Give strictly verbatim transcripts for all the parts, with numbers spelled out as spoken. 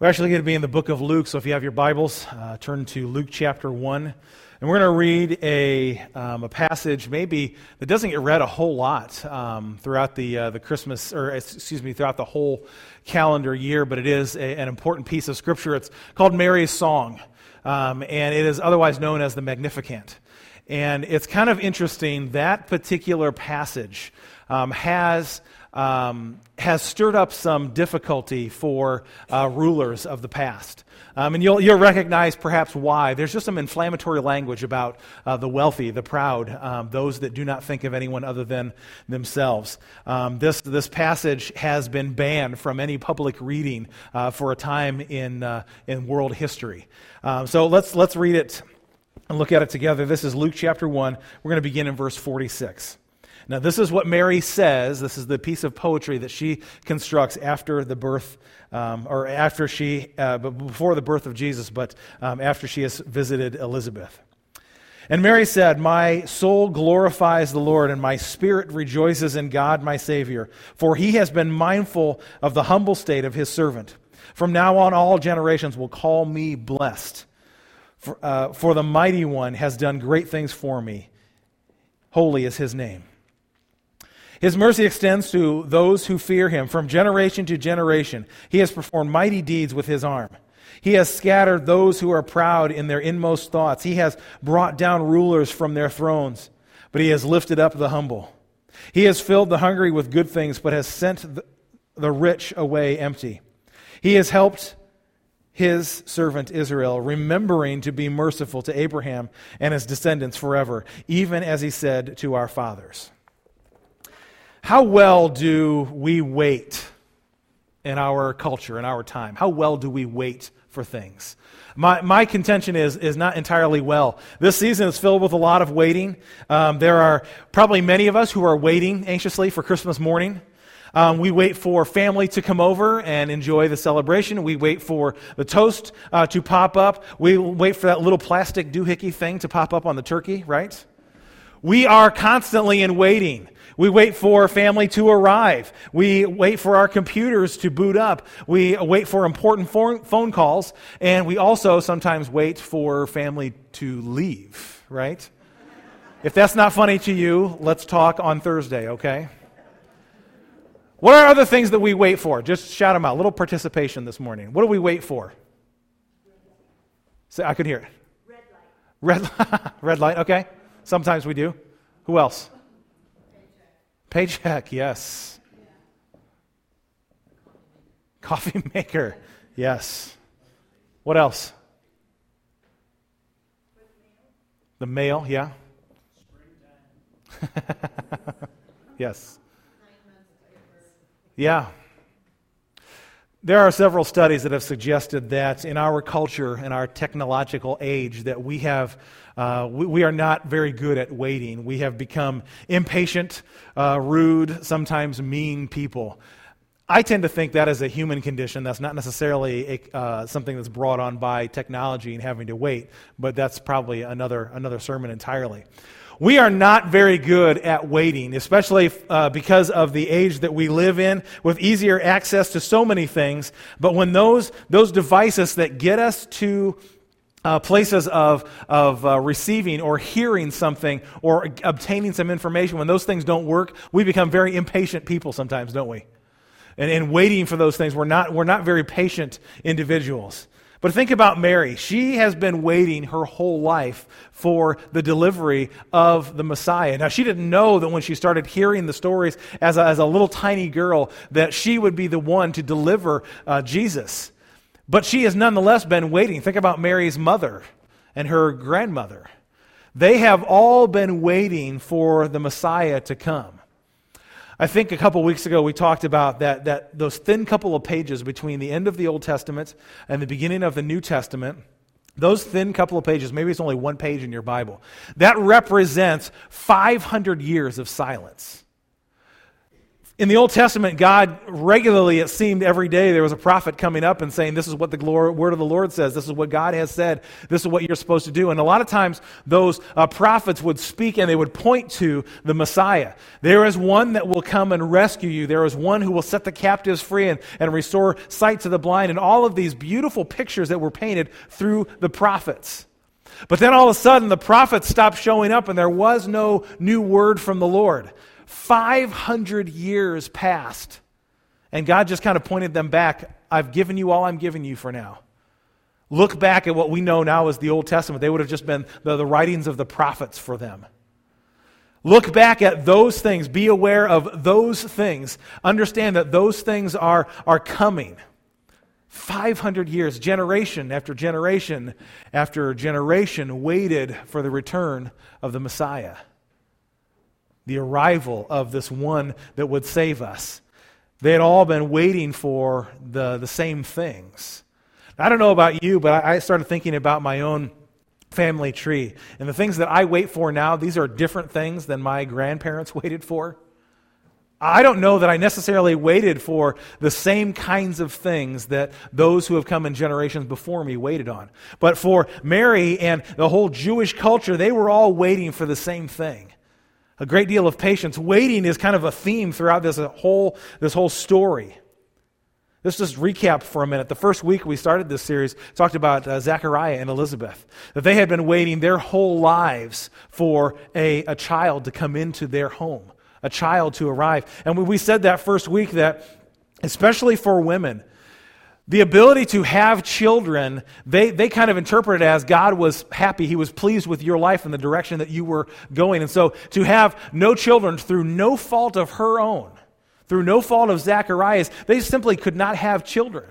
We're actually going to be in the book of Luke, so if you have your Bibles, uh, turn to Luke chapter one. And we're going to read a um, a passage maybe that doesn't get read a whole lot um, throughout the uh, the Christmas, or excuse me, throughout the whole calendar year, but it is a, an important piece of Scripture. It's called Mary's Song, um, and it is otherwise known as the Magnificat. And it's kind of interesting, that particular passage um, has... Um, has stirred up some difficulty for uh, rulers of the past. Um, and you'll, you'll recognize perhaps why. There's just some inflammatory language about uh, the wealthy, the proud, um, those that do not think of anyone other than themselves. Um, this, this passage has been banned from any public reading uh, for a time in, uh, in world history. Um, so let's, let's read it and look at it together. This is Luke chapter one. We're going to begin in verse forty-six. Now, this is what Mary says. This is the piece of poetry that she constructs after the birth, um, or after she, uh, before the birth of Jesus, but um, after she has visited Elizabeth. And Mary said, "My soul glorifies the Lord, and my spirit rejoices in God my Savior, for he has been mindful of the humble state of his servant. From now on, all generations will call me blessed. For, uh, for the Mighty One has done great things for me. Holy is his name. His mercy extends to those who fear him from generation to generation. He has performed mighty deeds with his arm. He has scattered those who are proud in their inmost thoughts. He has brought down rulers from their thrones, but he has lifted up the humble. He has filled the hungry with good things, but has sent the rich away empty. He has helped his servant Israel, remembering to be merciful to Abraham and his descendants forever, even as he said to our fathers." How well do we wait in our culture, in our time? How well do we wait for things? My my contention is is not entirely well. This season is filled with a lot of waiting. Um, there are probably many of us who are waiting anxiously for Christmas morning. Um, we wait for family to come over and enjoy the celebration. We wait for the toast uh, to pop up. We wait for that little plastic doohickey thing to pop up on the turkey, right? We are constantly in waiting. We wait for family to arrive. We wait for our computers to boot up. We wait for important phone calls. And we also sometimes wait for family to leave, right? If that's not funny to you, let's talk on Thursday, okay? What are other things that we wait for? Just shout them out. A little participation this morning. What do we wait for? Say, I could hear it. Red light. Red, red light, okay. Sometimes we do. Who else? Paycheck, Paycheck, yes. Coffee maker, yes. What else? The mail, yeah. Yes. Yeah. There are several studies that have suggested that in our culture, in our technological age, that we have uh, we, we are not very good at waiting. We have become impatient, uh, rude, sometimes mean people. I tend to think that is a human condition. That's not necessarily a, uh, something that's brought on by technology and having to wait, but that's probably another another sermon entirely. We are not very good at waiting, especially uh, because of the age that we live in, with easier access to so many things. But when those those devices that get us to uh, places of of uh, receiving or hearing something or obtaining some information, when those things don't work, we become very impatient people sometimes, don't we? And in waiting for those things, we're not we're not very patient individuals. But think about Mary. She has been waiting her whole life for the delivery of the Messiah. Now, she didn't know that when she started hearing the stories as a, as a little tiny girl that she would be the one to deliver uh, Jesus. But she has nonetheless been waiting. Think about Mary's mother and her grandmother. They have all been waiting for the Messiah to come. I think a couple weeks ago we talked about that, that those thin couple of pages between the end of the Old Testament and the beginning of the New Testament, those thin couple of pages, maybe it's only one page in your Bible, that represents five hundred years of silence. In the Old Testament, God regularly, it seemed every day, there was a prophet coming up and saying, this is what the glory, word of the Lord says. This is what God has said. This is what you're supposed to do. And a lot of times, those uh, prophets would speak and they would point to the Messiah. There is one that will come and rescue you. There is one who will set the captives free and, and restore sight to the blind. And all of these beautiful pictures that were painted through the prophets. But then all of a sudden, the prophets stopped showing up and there was no new word from the Lord. five hundred years passed, and God just kind of pointed them back. I've given you all I'm giving you for now. Look back at what we know now as the Old Testament. They would have just been the, the writings of the prophets for them. Look back at those things. Be aware of those things. Understand that those things are, are coming. five hundred years, generation after generation after generation waited for the return of the Messiah. The arrival of this one that would save us. They had all been waiting for the, the same things. I don't know about you, but I started thinking about my own family tree. And the things that I wait for now, these are different things than my grandparents waited for. I don't know that I necessarily waited for the same kinds of things that those who have come in generations before me waited on. But for Mary and the whole Jewish culture, they were all waiting for the same thing. A great deal of patience. Waiting is kind of a theme throughout this whole, this whole story. Let's just recap for a minute. The first week we started this series talked about uh, Zechariah and Elizabeth. That they had been waiting their whole lives for a, a child to come into their home. A child to arrive. And we said that first week that, especially for women, the ability to have children, they, they kind of interpret it as God was happy, He was pleased with your life and the direction that you were going. And so to have no children through no fault of her own, through no fault of Zacharias, they simply could not have children.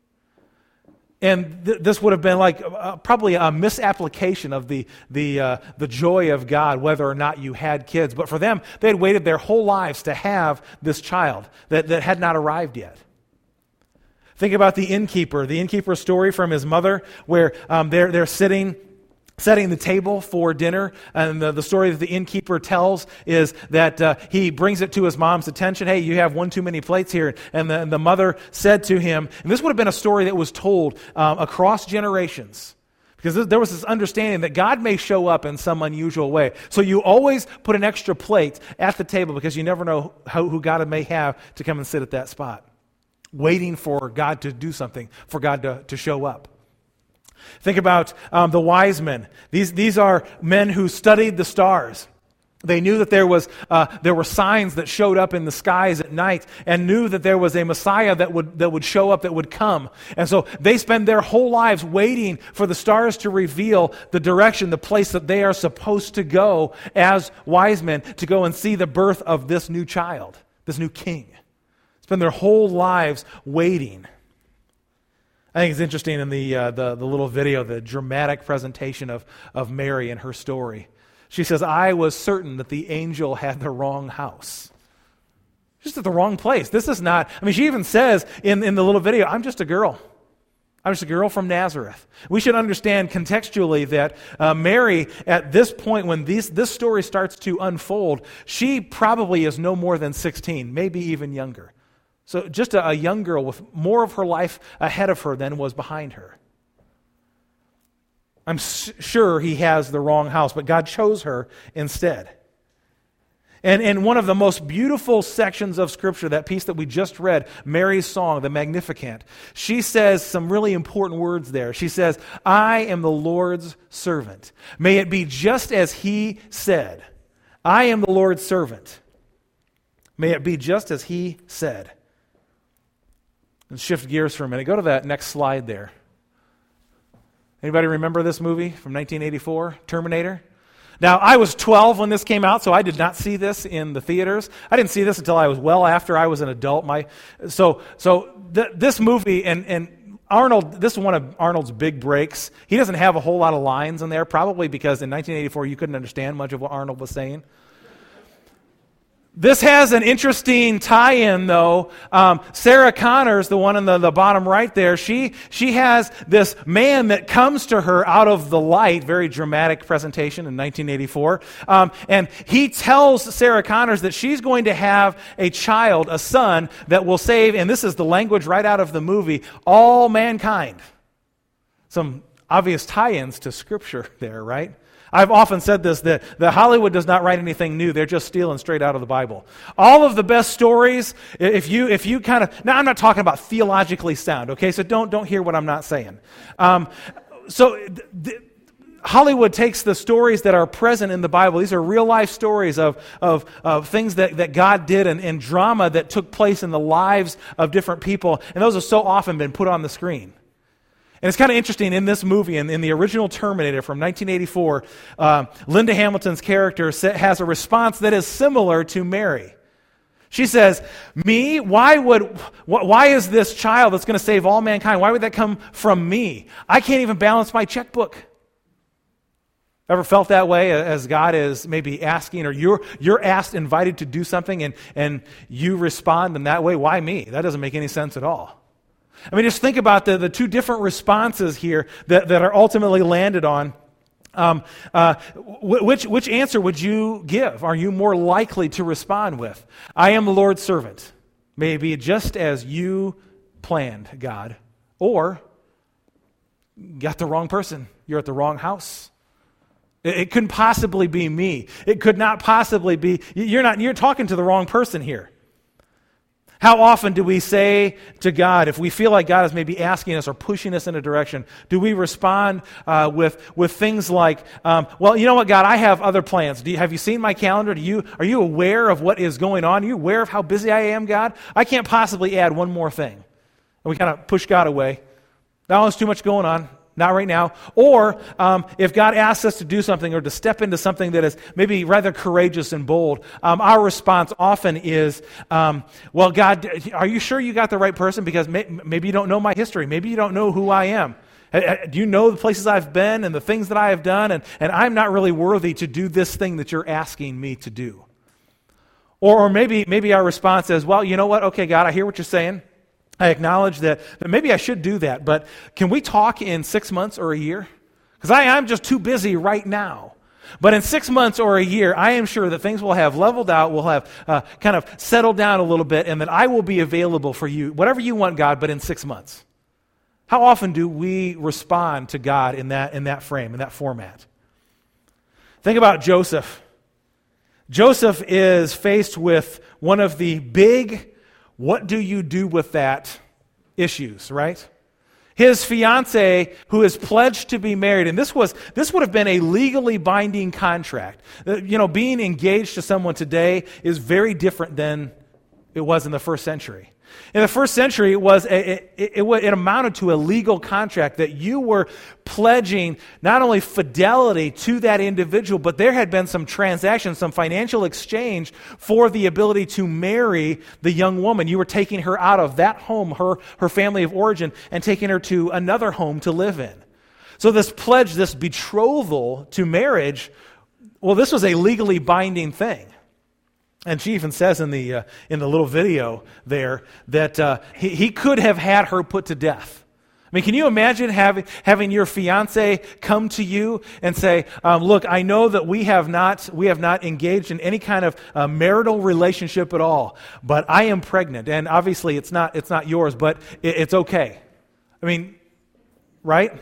And th- this would have been like uh, probably a misapplication of the, the, uh, the joy of God, whether or not you had kids. But for them, they had waited their whole lives to have this child that, that had not arrived yet. Think about the innkeeper, the innkeeper's story from his mother, where um, they're, they're sitting, setting the table for dinner, and the, the story that the innkeeper tells is that uh, he brings it to his mom's attention. Hey, you have one too many plates here. And the, and the mother said to him, and this would have been a story that was told um, across generations, because there was this understanding that God may show up in some unusual way. So you always put an extra plate at the table because you never know how, who God may have to come and sit at that spot. Waiting for God to do something, for God to, to show up. Think about um, the wise men. These, these are men who studied the stars. They knew that there was uh, there were signs that showed up in the skies at night, and knew that there was a Messiah that would that would show up, that would come. And so they spend their whole lives waiting for the stars to reveal the direction, the place that they are supposed to go as wise men, to go and see the birth of this new child, this new king. Spend their whole lives waiting. I think it's interesting in the, uh, the the little video, the dramatic presentation of, of Mary and her story. She says, I was certain that the angel had the wrong house. Just at the wrong place. This is not, I mean, she even says in, in the little video, I'm just a girl. I'm just a girl from Nazareth. We should understand contextually that uh, Mary, at this point when these, this story starts to unfold, she probably is no more than sixteen, maybe even younger. So just a, a young girl with more of her life ahead of her than was behind her. I'm s- sure he has the wrong house, but God chose her instead. And in one of the most beautiful sections of Scripture, that piece that we just read, Mary's song, the Magnificat, she says some really important words there. She says, I am the Lord's servant. May it be just as He said. I am the Lord's servant. May it be just as He said. Let's shift gears for a minute. Go to that next slide there. Anybody remember this movie from nineteen eighty-four, Terminator? Now, I was twelve when this came out, so I did not see this in the theaters. I didn't see this until I was well after I was an adult. My, so so th- this movie, and, and Arnold, this is one of Arnold's big breaks. He doesn't have a whole lot of lines in there, probably because in nineteen eighty-four you couldn't understand much of what Arnold was saying. This has an interesting tie-in, though. Um, Sarah Connors, the one in the, the bottom right there, she she has this man that comes to her out of the light, very dramatic presentation in nineteen eighty-four, um, and he tells Sarah Connors that she's going to have a child, a son, that will save, and this is the language right out of the movie, all mankind. Some obvious tie-ins to Scripture there, right? I've often said this, that, that Hollywood does not write anything new. They're just stealing straight out of the Bible. All of the best stories, if you if you kind of... Now, I'm not talking about theologically sound, okay? So don't, don't hear what I'm not saying. Um, so th- th- Hollywood takes the stories that are present in the Bible. These are real-life stories of, of, of things that, that God did and, and drama that took place in the lives of different people. And those have so often been put on the screen. And it's kind of interesting in this movie, in, in the original Terminator from nineteen eighty-four, uh, Linda Hamilton's character has a response that is similar to Mary. She says, me? Why would? Why is this child that's going to save all mankind? Why would that come from me? I can't even balance my checkbook. Ever felt that way as God is maybe asking, or you're you're asked, invited to do something, and, and you respond in that way? Why me? That doesn't make any sense at all. I mean, just think about the, the two different responses here that, that are ultimately landed on. Um, uh, which, which answer would you give? Are you more likely to respond with? I am the Lord's servant. May it be just as you planned, God. Or, got the wrong person. You're at the wrong house. It, it couldn't possibly be me. It could not possibly be. You're not. You're talking to the wrong person here. How often do we say to God, if we feel like God is maybe asking us or pushing us in a direction, do we respond uh, with with things like, um, well, you know what, God, I have other plans. Do you, have you seen my calendar? Do you Are you aware of what is going on? Are you aware of how busy I am, God? I can't possibly add one more thing. And we kind of push God away. Now there's too much going on. Not right now. Or um, if God asks us to do something or to step into something that is maybe rather courageous and bold, um, our response often is, um, well, God, are you sure you got the right person? Because may- maybe you don't know my history. Maybe you don't know who I am. Do you know the places I've been and the things that I have done? And, and I'm not really worthy to do this thing that you're asking me to do. Or, or maybe, maybe our response is, well, you know what? Okay, God, I hear what you're saying. I acknowledge that, that maybe I should do that, but can we talk in six months or a year? Because I am just too busy right now. But in six months or a year, I am sure that things will have leveled out, will have uh, kind of settled down a little bit, and that I will be available for you, whatever you want, God, but in six months. How often do we respond to God in that, in that frame, in that format? Think about Joseph. Joseph is faced with one of the big what do you do with that issues, right? His fiancée, who is pledged to be married, and this was this would have been a legally binding contract. Uh, you know, being engaged to someone today is very different than it was in the first century. In the first century, it was a, it, it, it, it amounted to a legal contract that you were pledging not only fidelity to that individual, but there had been some transactions, some financial exchange for the ability to marry the young woman. You were taking her out of that home, her, her family of origin, and taking her to another home to live in. So this pledge, this betrothal to marriage, well, this was a legally binding thing. And she even says in the uh, in the little video there that uh, he, he could have had her put to death. I mean, can you imagine having having your fiance come to you and say, um, "Look, I know that we have not we have not engaged in any kind of uh, marital relationship at all, but I am pregnant, and obviously it's not it's not yours, but it, it's okay." I mean, right?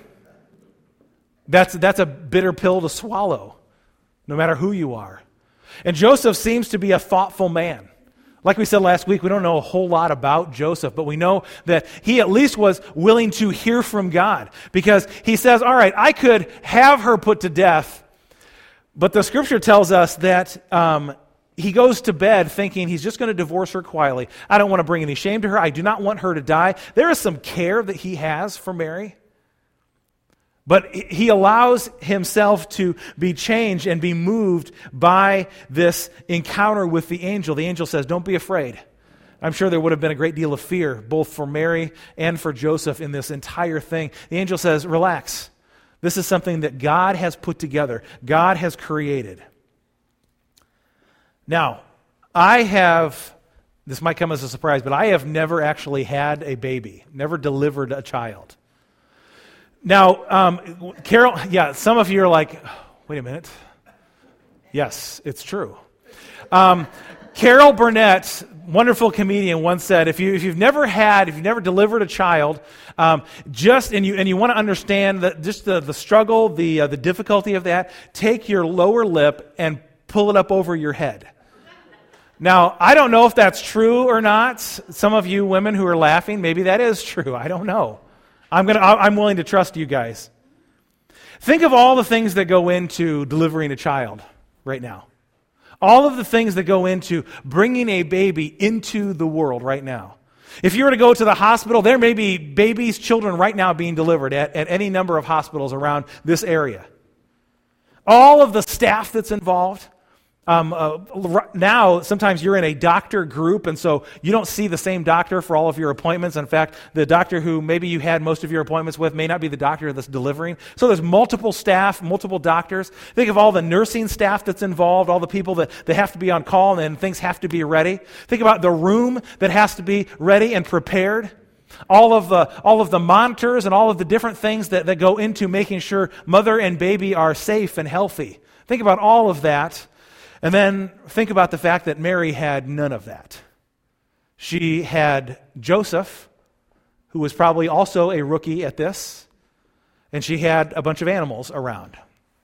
That's that's a bitter pill to swallow, no matter who you are. And Joseph seems to be a thoughtful man. Like we said last week, we don't know a whole lot about Joseph, but we know that he at least was willing to hear from God, because he says, all right, I could have her put to death, but the scripture tells us that um, he goes to bed thinking he's just going to divorce her quietly. I don't want to bring any shame to her. I do not want her to die. There is some care that he has for Mary. But he allows himself to be changed and be moved by this encounter with the angel. The angel says, don't be afraid. I'm sure there would have been a great deal of fear, both for Mary and for Joseph in this entire thing. The angel says, relax. This is something that God has put together. God has created. Now, I have, this might come as a surprise, but I have never actually had a baby, never delivered a child. Now, um, Carol, yeah, some of you are like, wait a minute. Yes, it's true. Um, Carol Burnett, wonderful comedian, once said, if, you, if you've never had, if you've never delivered a child, um, just, and you and you want to understand that just the, the struggle, the, uh, the difficulty of that, take your lower lip and pull it up over your head. Now, I don't know if that's true or not. Some of you women who are laughing, maybe that is true. I don't know. I'm gonna. I'm willing to trust you guys. Think of all the things that go into delivering a child right now. All of the things that go into bringing a baby into the world right now. If you were to go to the hospital, there may be babies, children right now being delivered at, at any number of hospitals around this area. All of the staff that's involved. Um, uh, now, sometimes you're in a doctor group, and so you don't see the same doctor for all of your appointments. In fact, the doctor who maybe you had most of your appointments with may not be the doctor that's delivering. So there's multiple staff, multiple doctors. Think of all the nursing staff that's involved, all the people that, that have to be on call, and things have to be ready. Think about the room that has to be ready and prepared. All of the all of the monitors and all of the different things that, that go into making sure mother and baby are safe and healthy. Think about all of that. And then think about the fact that Mary had none of that. She had Joseph, who was probably also a rookie at this, and she had a bunch of animals around.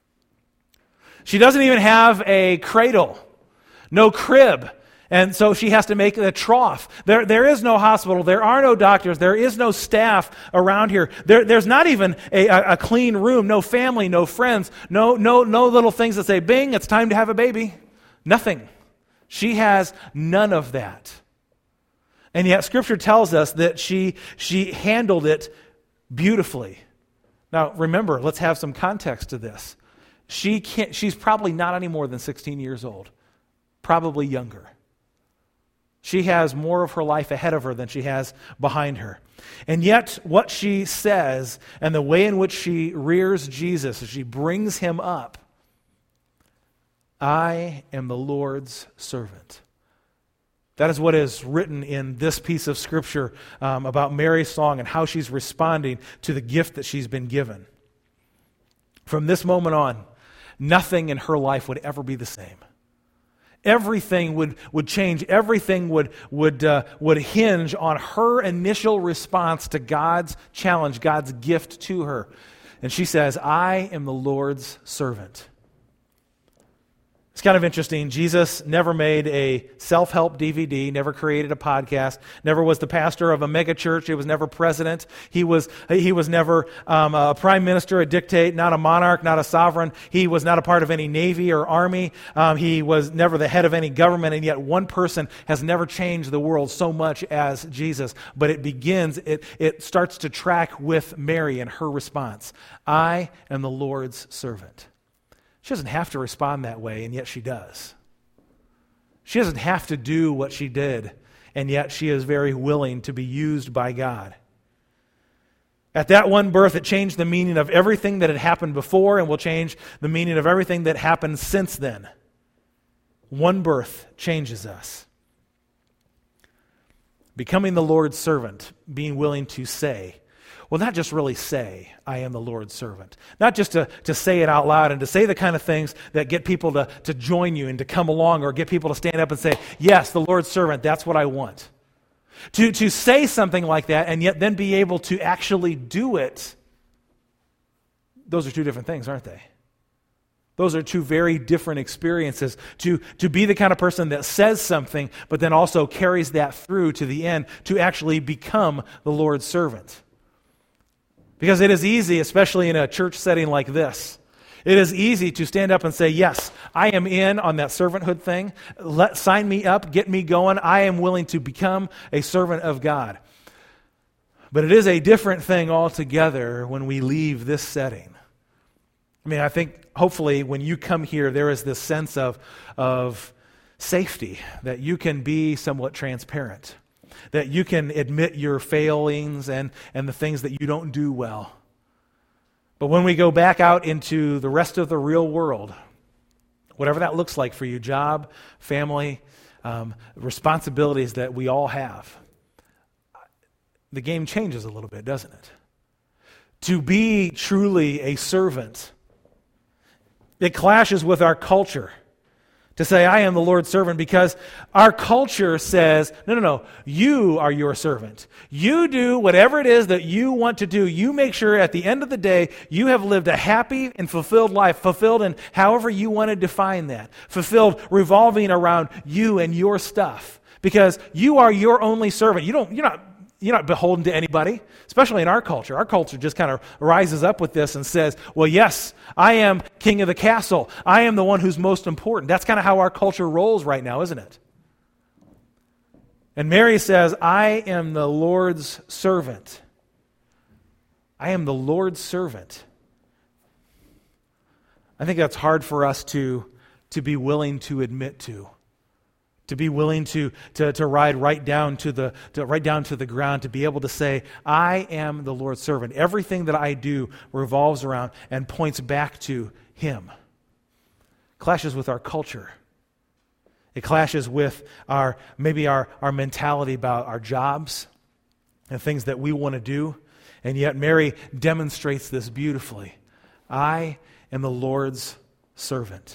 She doesn't even have a cradle, no crib, and so she has to make a trough. There, there is no hospital. There are no doctors. There is no staff around here. There, there's not even a, a, a clean room, no family, no friends, no, no, no little things that say, bing, it's time to have a baby. Nothing. She has none of that. And yet Scripture tells us that she, she handled it beautifully. Now remember, let's have some context to this. She can't, she's probably not any more than sixteen years old. Probably younger. She has more of her life ahead of her than she has behind her. And yet what she says and the way in which she rears Jesus, as she brings him up, I am the Lord's servant. That is what is written in this piece of Scripture um, about Mary's song and how she's responding to the gift that she's been given. From this moment on, nothing in her life would ever be the same. Everything would, would change. Everything would, would, uh, would hinge on her initial response to God's challenge, God's gift to her. And she says, I am the Lord's servant. It's kind of interesting. Jesus never made a self-help D V D, never created a podcast, never was the pastor of a mega church. He was never president. He was he was never um, a prime minister, a dictator, not a monarch, not a sovereign. He was not a part of any navy or army. Um, he was never the head of any government, and yet one person has never changed the world so much as Jesus. But it begins, it, it starts to track with Mary and her response. I am the Lord's servant. She doesn't have to respond that way, and yet she does. She doesn't have to do what she did, and yet she is very willing to be used by God. At that one birth, it changed the meaning of everything that had happened before and will change the meaning of everything that happened since then. One birth changes us. Becoming the Lord's servant, being willing to say, well, not just really say, I am the Lord's servant. Not just to, to say it out loud and to say the kind of things that get people to, to join you and to come along or get people to stand up and say, yes, the Lord's servant, that's what I want. To, to say something like that and yet then be able to actually do it, those are two different things, aren't they? Those are two very different experiences. To, to be the kind of person that says something but then also carries that through to the end to actually become the Lord's servant. Because it is easy, especially in a church setting like this, it is easy to stand up and say, yes, I am in on that servanthood thing. Let, sign me up, get me going. I am willing to become a servant of God. But it is a different thing altogether when we leave this setting. I mean, I think hopefully when you come here, there is this sense of, of safety, that you can be somewhat transparent. That you can admit your failings and, and the things that you don't do well. But when we go back out into the rest of the real world, whatever that looks like for you, job, family, um, responsibilities that we all have, the game changes a little bit, doesn't it? To be truly a servant, it clashes with our culture. To say, I am the Lord's servant, because our culture says, no, no, no, you are your servant. You do whatever it is that you want to do. You make sure at the end of the day, you have lived a happy and fulfilled life, fulfilled in however you want to define that, fulfilled revolving around you and your stuff, because you are your only servant. You don't, you're not You're not beholden to anybody, especially in our culture. Our culture just kind of rises up with this and says, well, yes, I am king of the castle. I am the one who's most important. That's kind of how our culture rolls right now, isn't it? And Mary says, I am the Lord's servant. I am the Lord's servant. I think that's hard for us to, to be willing to admit to. To be willing to, to, to ride right down to the to right down to the ground, to be able to say, I am the Lord's servant. Everything that I do revolves around and points back to Him. Clashes with our culture. It clashes with our maybe our, our mentality about our jobs and things that we want to do. And yet Mary demonstrates this beautifully. I am the Lord's servant.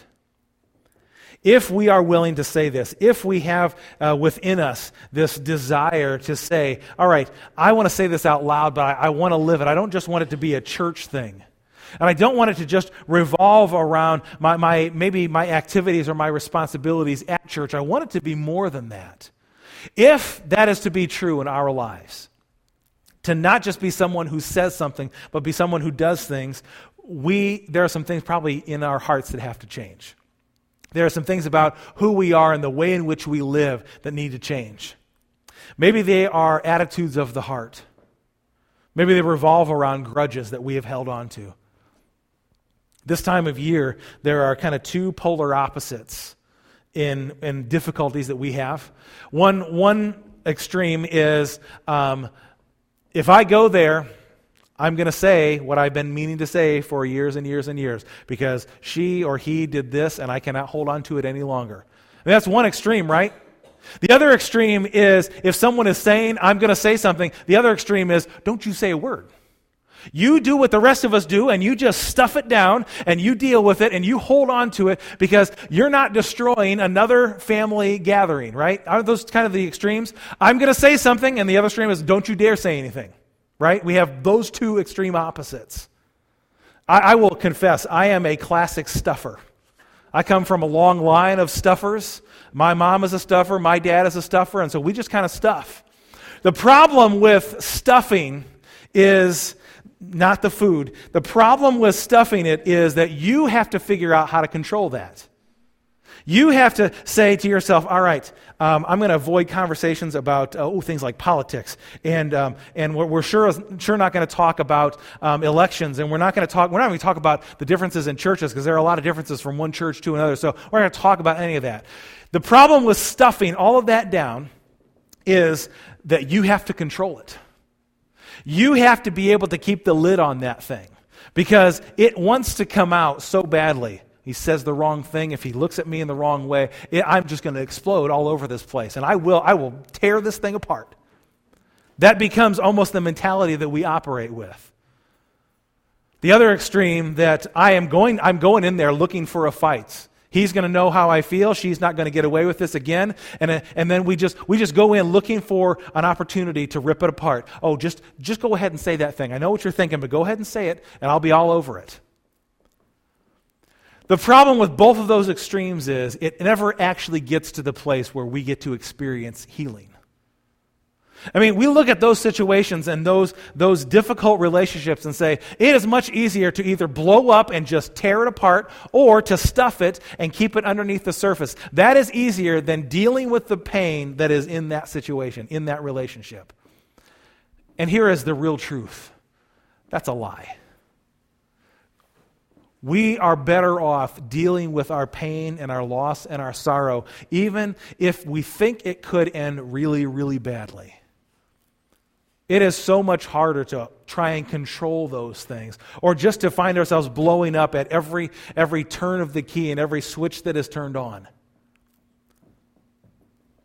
If we are willing to say this, if we have uh, within us this desire to say, all right, I want to say this out loud, but I, I want to live it. I don't just want it to be a church thing. And I don't want it to just revolve around my, my maybe my activities or my responsibilities at church. I want it to be more than that. If that is to be true in our lives, to not just be someone who says something, but be someone who does things, we there are some things probably in our hearts that have to change. There are some things about who we are and the way in which we live that need to change. Maybe they are attitudes of the heart. Maybe they revolve around grudges that we have held on to. This time of year, there are kind of two polar opposites in, in difficulties that we have. One, one extreme is, um, if I go there, I'm going to say what I've been meaning to say for years and years and years, because she or he did this and I cannot hold on to it any longer. And that's one extreme, right? The other extreme is if someone is saying, I'm going to say something, the other extreme is, don't you say a word. You do what the rest of us do and you just stuff it down and you deal with it and you hold on to it because you're not destroying another family gathering, right? Are those kind of the extremes? I'm going to say something, and the other extreme is, don't you dare say anything. Right? We have those two extreme opposites. I, I will confess, I am a classic stuffer. I come from a long line of stuffers. My mom is a stuffer, my dad is a stuffer, and so we just kind of stuff. The problem with stuffing is not the food. The problem with stuffing it is that you have to figure out how to control that. You have to say to yourself, all right, um, I'm going to avoid conversations about uh, oh, things like politics, and um, and we're, we're sure sure not going to talk about um, elections, and we're not going to talk. We're not going to talk about the differences in churches, because there are a lot of differences from one church to another. So we're not going to talk about any of that. The problem with stuffing all of that down is that you have to control it. You have to be able to keep the lid on that thing, because it wants to come out so badly. He says the wrong thing. If he looks at me in the wrong way, it, I'm just going to explode all over this place. And I will, I will tear this thing apart. That becomes almost the mentality that we operate with. The other extreme, that I am going, I'm going in there looking for a fight. He's going to know how I feel. She's not going to get away with this again. And, and then we just we just go in looking for an opportunity to rip it apart. Oh, just, just go ahead and say that thing. I know what you're thinking, but go ahead and say it, and I'll be all over it. The problem with both of those extremes is it never actually gets to the place where we get to experience healing. I mean, we look at those situations and those, those difficult relationships and say, it is much easier to either blow up and just tear it apart, or to stuff it and keep it underneath the surface. That is easier than dealing with the pain that is in that situation, in that relationship. And here is the real truth. That's a lie. We are better off dealing with our pain and our loss and our sorrow, even if we think it could end really, really badly. It is so much harder to try and control those things, or just to find ourselves blowing up at every, every turn of the key and every switch that is turned on.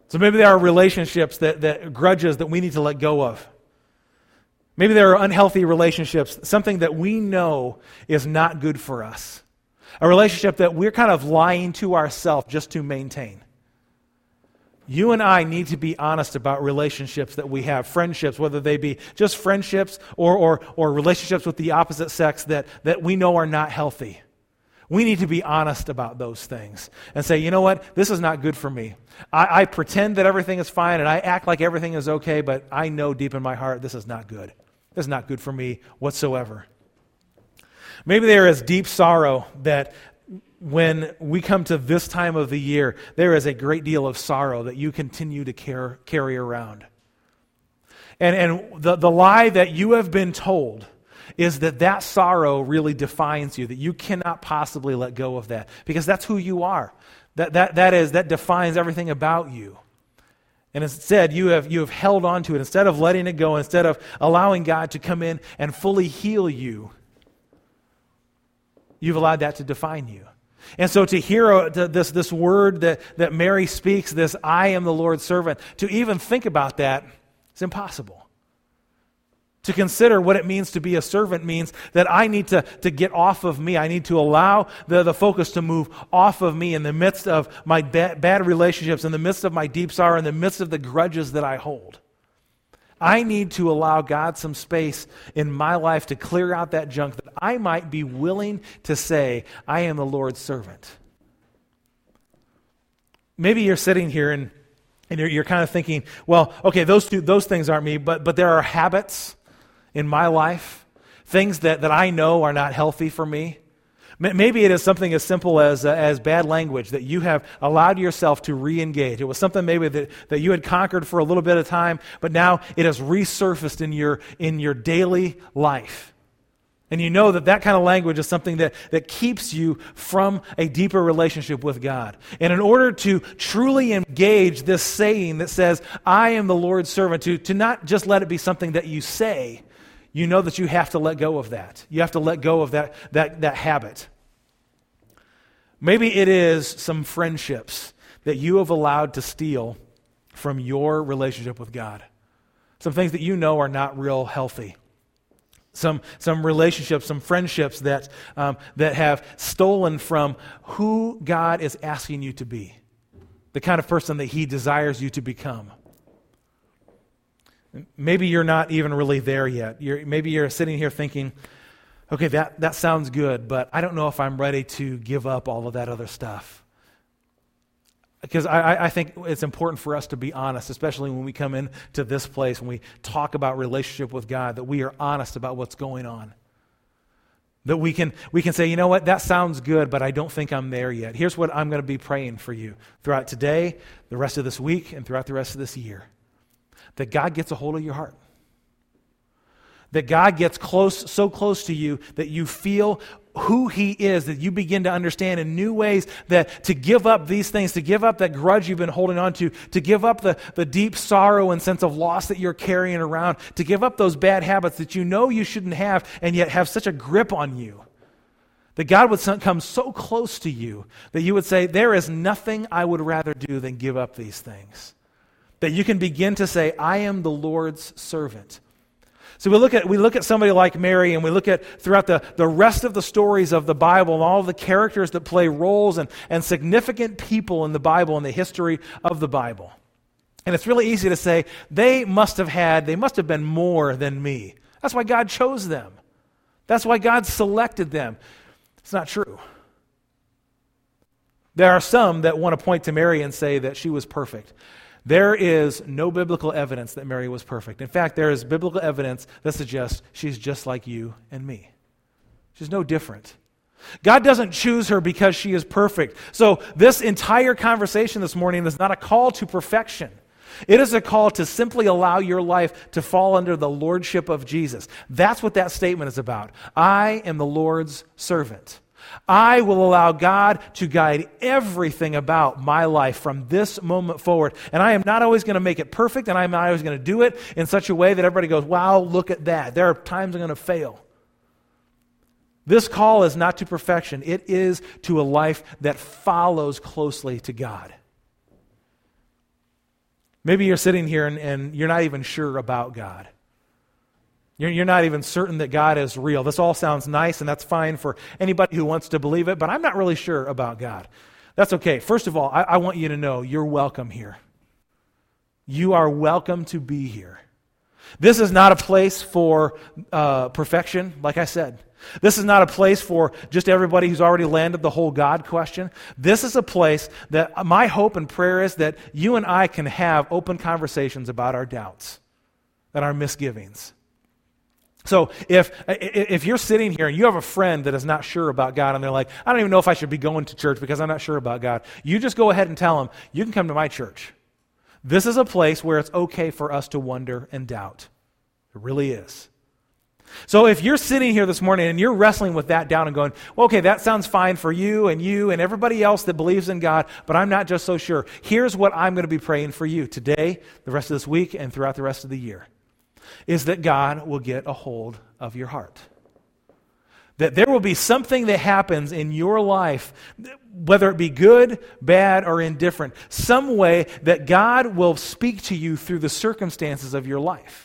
So maybe there are relationships, that, that grudges that we need to let go of. Maybe there are unhealthy relationships, something that we know is not good for us. A relationship that we're kind of lying to ourselves just to maintain. You and I need to be honest about relationships that we have, friendships, whether they be just friendships or, or, or relationships with the opposite sex that, that we know are not healthy. We need to be honest about those things and say, you know what, this is not good for me. I, I pretend that everything is fine and I act like everything is okay, but I know deep in my heart this is not good. This is not good for me whatsoever. Maybe there is deep sorrow that when we come to this time of the year, there is a great deal of sorrow that you continue to care, carry around. And, and the, the lie that you have been told is that that sorrow really defines you, that you cannot possibly let go of that, because that's who you are. That, that, that, is, that defines everything about you. And instead, you have, you have held on to it. Instead of letting it go, instead of allowing God to come in and fully heal you, you've allowed that to define you. And so to hear this, this word that, that Mary speaks, this I am the Lord's servant, to even think about that is impossible. To consider what it means to be a servant means that I need to, to get off of me. I need to allow the, the focus to move off of me in the midst of my bad, bad relationships, in the midst of my deep sorrow, in the midst of the grudges that I hold. I need to allow God some space in my life to clear out that junk that I might be willing to say, I am the Lord's servant. Maybe you're sitting here and, and you're, you're kind of thinking, well, okay, those two, those things aren't me, but, but there are habits in my life, things that, that I know are not healthy for me. Maybe it is something as simple as uh, as bad language that you have allowed yourself to re-engage. It was something maybe that, that you had conquered for a little bit of time, but now it has resurfaced in your in your daily life. And you know that that kind of language is something that, that keeps you from a deeper relationship with God. And in order to truly engage this saying that says, I am the Lord's servant, to, to not just let it be something that you say, you know that you have to let go of that. You have to let go of that, that, that habit. Maybe it is some friendships that you have allowed to steal from your relationship with God. Some things that you know are not real healthy. Some some relationships, some friendships that um, that have stolen from who God is asking you to be. The kind of person that He desires you to become. Maybe you're not even really there yet. You're, maybe you're sitting here thinking, okay, that, that sounds good, but I don't know if I'm ready to give up all of that other stuff. Because I, I think it's important for us to be honest, especially when we come into this place, when we talk about relationship with God, that we are honest about what's going on. That we can we can say, you know what, that sounds good, but I don't think I'm there yet. Here's what I'm going to be praying for you throughout today, the rest of this week, and throughout the rest of this year. That God gets a hold of your heart. That God gets close, so close to you that you feel who He is, that you begin to understand in new ways that to give up these things, to give up that grudge you've been holding on to, to give up the, the deep sorrow and sense of loss that you're carrying around, to give up those bad habits that you know you shouldn't have and yet have such a grip on you. That God would come so close to you that you would say, there is nothing I would rather do than give up these things. That you can begin to say, I am the Lord's servant. So we look at we look at somebody like Mary, and we look at throughout the, the rest of the stories of the Bible and all of the characters that play roles and, and significant people in the Bible and the history of the Bible. And it's really easy to say, they must have had, they must have been more than me. That's why God chose them. That's why God selected them. It's not true. There are some that want to point to Mary and say that she was perfect. There is no biblical evidence that Mary was perfect. In fact, there is biblical evidence that suggests she's just like you and me. She's no different. God doesn't choose her because she is perfect. So this entire conversation this morning is not a call to perfection. It is a call to simply allow your life to fall under the lordship of Jesus. That's what that statement is about. I am the Lord's servant. I will allow God to guide everything about my life from this moment forward. And I am not always going to make it perfect, and I'm not always going to do it in such a way that everybody goes, wow, look at that. There are times I'm going to fail. This call is not to perfection. It is to a life that follows closely to God. Maybe you're sitting here and, and you're not even sure about God. You're, you're not even certain that God is real. This all sounds nice, and that's fine for anybody who wants to believe it, but I'm not really sure about God. That's okay. First of all, I, I want you to know you're welcome here. You are welcome to be here. This is not a place for uh, perfection, like I said. This is not a place for just everybody who's already landed the whole God question. This is a place that my hope and prayer is that you and I can have open conversations about our doubts and our misgivings. So if if you're sitting here and you have a friend that is not sure about God and they're like, I don't even know if I should be going to church because I'm not sure about God, you just go ahead and tell them, you can come to my church. This is a place where it's okay for us to wonder and doubt. It really is. So if you're sitting here this morning and you're wrestling with that down and going, well, okay, that sounds fine for you and you and everybody else that believes in God, but I'm not just so sure. Here's what I'm going to be praying for you today, the rest of this week, and throughout the rest of the year, is that God will get a hold of your heart. That there will be something that happens in your life, whether it be good, bad, or indifferent, some way that God will speak to you through the circumstances of your life.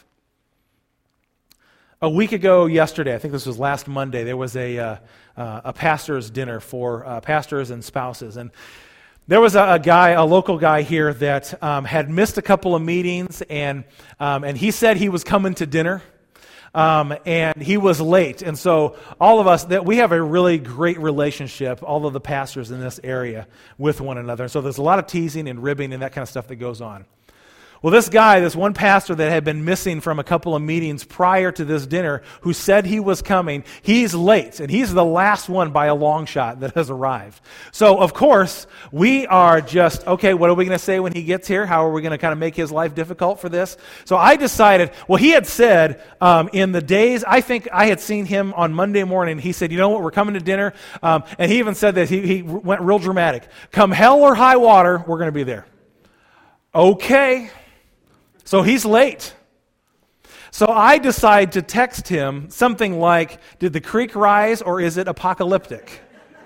A week ago yesterday, I think this was last Monday, there was a uh, uh, a pastor's dinner for uh, pastors and spouses. And there was a, a guy, a local guy here that um, had missed a couple of meetings, and um, and he said he was coming to dinner, um, and he was late. And so all of us, that we have a really great relationship, all of the pastors in this area, with one another. And so there's a lot of teasing and ribbing and that kind of stuff that goes on. Well, this guy, this one pastor that had been missing from a couple of meetings prior to this dinner, who said he was coming, he's late, and he's the last one by a long shot that has arrived. So, of course, we are just, okay, what are we going to say when he gets here? How are we going to kind of make his life difficult for this? So I decided, well, he had said um, in the days, I think I had seen him on Monday morning, he said, you know what, we're coming to dinner, um, and he even said that he, he went real dramatic. Come hell or high water, we're going to be there. Okay. So he's late. So I decide to text him something like, did the creek rise or is it apocalyptic?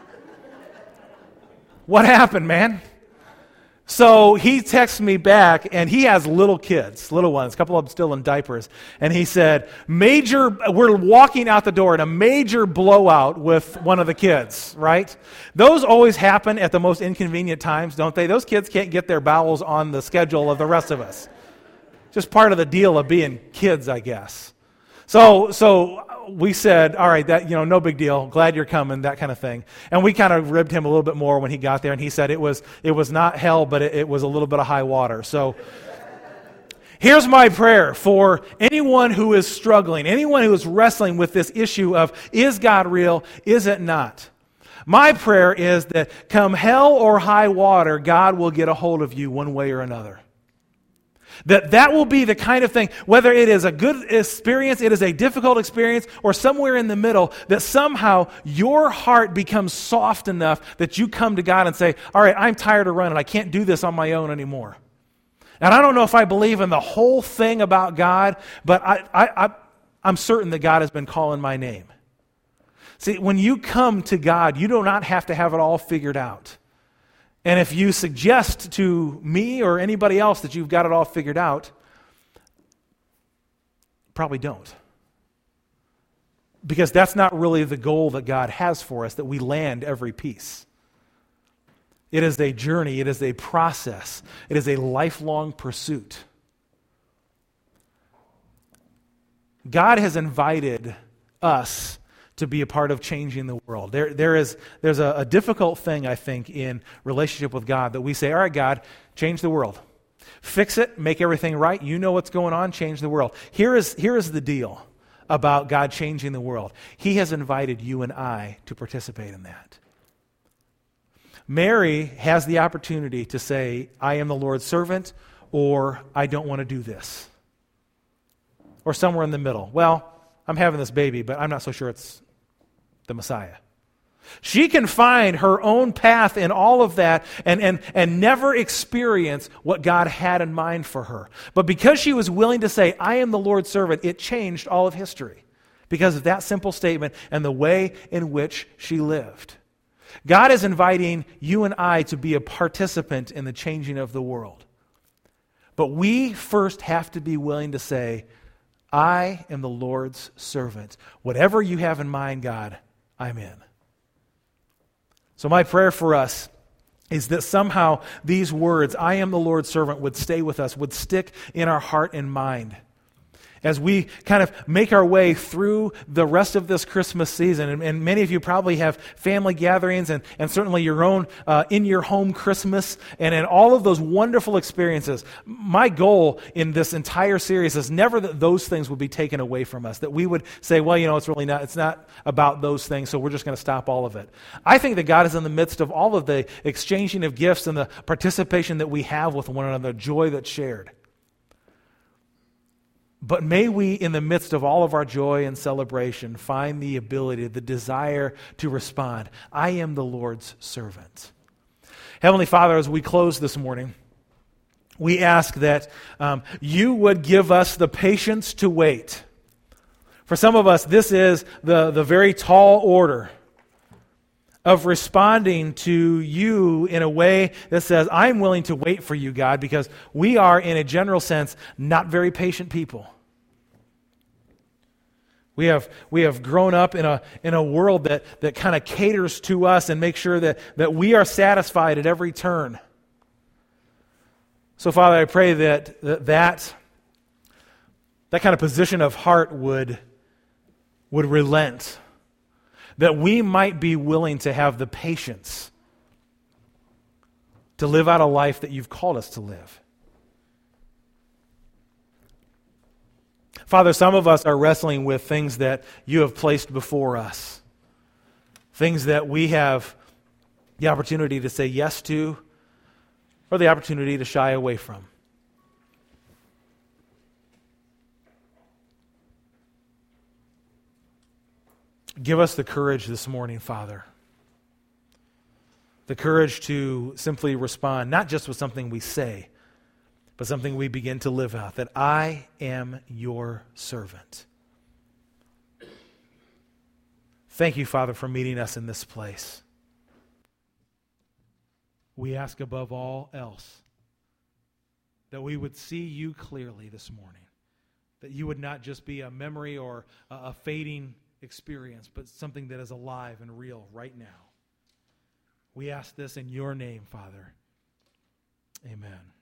What happened, man? So he texts me back, and he has little kids, little ones, a couple of them still in diapers. And he said, major, we're walking out the door in a major blowout with one of the kids, right? Those always happen at the most inconvenient times, don't they? Those kids can't get their bowels on the schedule of the rest of us. Just part of the deal of being kids, I guess. So so we said, all right, that, you know, no big deal. Glad you're coming, that kind of thing. And we kind of ribbed him a little bit more when he got there, and he said it was it was not hell, but it, it was a little bit of high water. So here's my prayer for anyone who is struggling, anyone who is wrestling with this issue of, is God real, is it not? My prayer is that come hell or high water, God will get a hold of you one way or another. That that will be the kind of thing, whether it is a good experience, it is a difficult experience, or somewhere in the middle, that somehow your heart becomes soft enough that you come to God and say, all right, I'm tired of running. I can't do this on my own anymore. And I don't know if I believe in the whole thing about God, but I, I, I, I'm certain that God has been calling my name. See, when you come to God, you do not have to have it all figured out. And if you suggest to me or anybody else that you've got it all figured out, probably don't. Because that's not really the goal that God has for us, that we land every piece. It is a journey, it is a process, it is a lifelong pursuit. God has invited us to be a part of changing the world. There, there is, there's a, a difficult thing, I think, in relationship with God that we say, all right, God, change the world. Fix it, make everything right. You know what's going on, change the world. Here is, here is the deal about God changing the world. He has invited you and I to participate in that. Mary has the opportunity to say, I am the Lord's servant, or I don't want to do this. Or somewhere in the middle. Well, I'm having this baby, but I'm not so sure it's the Messiah. She can find her own path in all of that and, and, and never experience what God had in mind for her. But because she was willing to say, I am the Lord's servant, it changed all of history because of that simple statement and the way in which she lived. God is inviting you and I to be a participant in the changing of the world. But we first have to be willing to say, I am the Lord's servant. Whatever you have in mind, God, I'm in. So my prayer for us is that somehow these words, I am the Lord's servant, would stay with us, would stick in our heart and mind as we kind of make our way through the rest of this Christmas season. And, and many of you probably have family gatherings and, and certainly your own uh, in-your-home Christmas and in all of those wonderful experiences. My goal in this entire series is never that those things would be taken away from us, that we would say, well, you know, it's really not, it's not about those things, so we're just going to stop all of it. I think that God is in the midst of all of the exchanging of gifts and the participation that we have with one another, the joy that's shared. But may we, in the midst of all of our joy and celebration, find the ability, the desire to respond. I am the Lord's servant. Heavenly Father, as we close this morning, we ask that um, you would give us the patience to wait. For some of us, this is the, the very tall order of responding to you in a way that says, I'm willing to wait for you, God, because we are, in a general sense, not very patient people. We have we have grown up in a in a world that, that kind of caters to us and makes sure that, that we are satisfied at every turn. So, Father, I pray that that, that, that kind of position of heart would, would relent, that we might be willing to have the patience to live out a life that you've called us to live. Father, some of us are wrestling with things that you have placed before us, things that we have the opportunity to say yes to or the opportunity to shy away from. Give us the courage this morning, Father. The courage to simply respond, not just with something we say, but something we begin to live out, that I am your servant. Thank you, Father, for meeting us in this place. We ask above all else that we would see you clearly this morning, that you would not just be a memory or a, a fading experience, but something that is alive and real right now. We ask this in your name, Father. Amen.